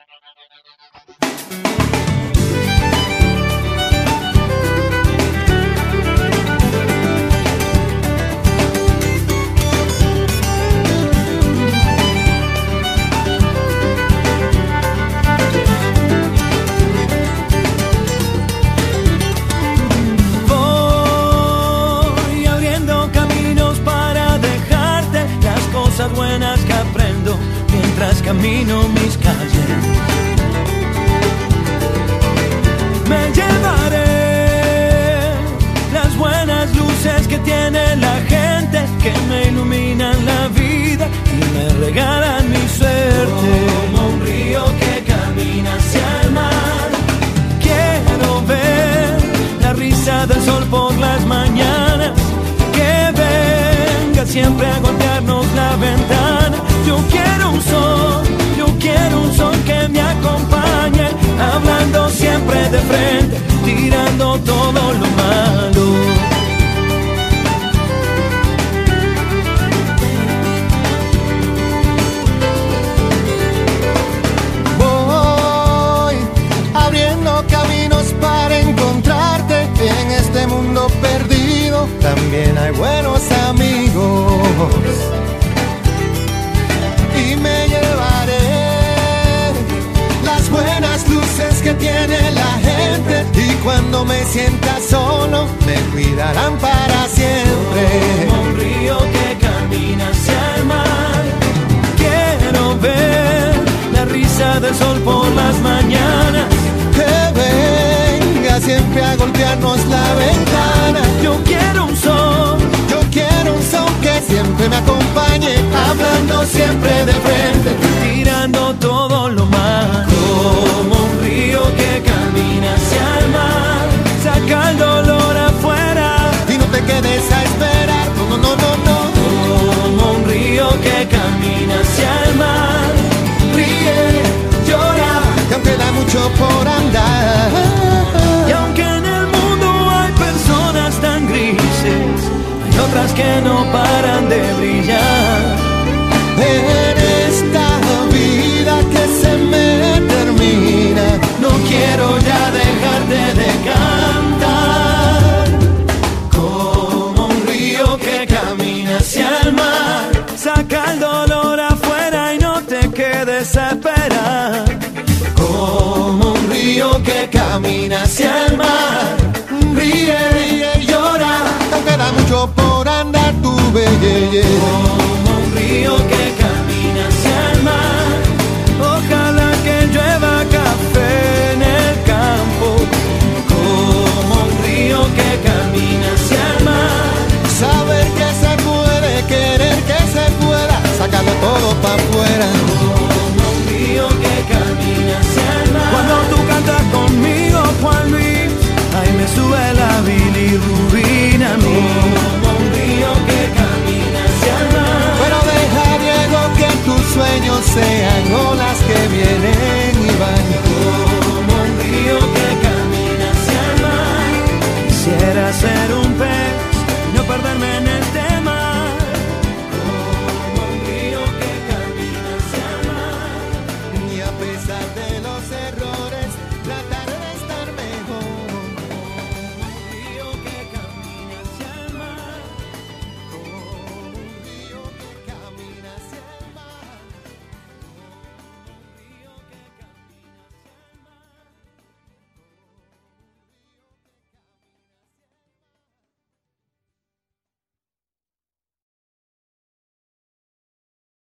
Buenas que aprendo mientras camino mis calles. Me llevaré las buenas luces que tiene la gente, que me iluminan la vida y me regalan mi suerte. Como un río que camina hacia el mar, quiero ver la risa del sol por las mañanas, que venga siempre a golpearnos la ventana. Yo quiero un sol que me acompañe, hablando siempre de frente, tirando todo lo malo. Voy abriendo caminos para encontrarte en este mundo perdido. También hay buenos amigos. Y me llevaré las buenas luces que tiene la gente, y cuando me sienta solo me cuidarán para siempre. Como un río que camina hacia el mar, quiero ver la risa del sol por las mañanas, que venga siempre a golpearnos la ventana. Yo quiero un sol que siempre me acompañe, hablando siempre de frente, tirando todo lo malo. Como un río que camina hacia el mar, saca el dolor afuera y no te quedes a esperar. No, no, no, no. Como un río que camina hacia el mar, ríe, llora, y aunque da mucho por andar, y aunque en el mundo hay personas tan grises, hay otras que no paran de brillar. en esta vida que se me termina, no quiero ya dejarte de cantar. Como un río que camina hacia el mar, saca el dolor afuera y no te quedes a esperar. Como un río que camina hacia el mar, ríe, ríe y llora, aunque da mucho por andar, tu belleza.